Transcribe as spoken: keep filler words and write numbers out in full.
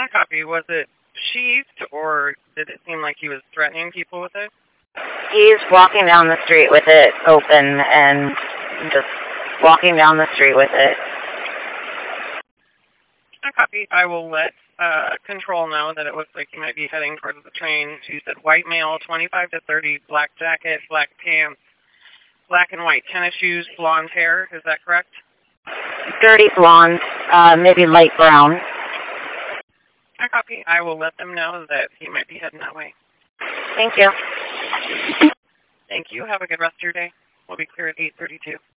I copy. Was it sheathed, or did it seem like he was threatening people with it? He's walking down the street with it open and just walking down the street with it. I copy. I will let uh, control know that it looks like he might be heading towards the train. She said white male, twenty-five to thirty, black jacket, black pants, black and white tennis shoes, blonde hair. Is that correct? Dirty blonde, uh, maybe light brown. I copy. I will let them know that he might be heading that way. Thank you. Thank you. Have a good rest of your day. We'll be clear at eight thirty-two.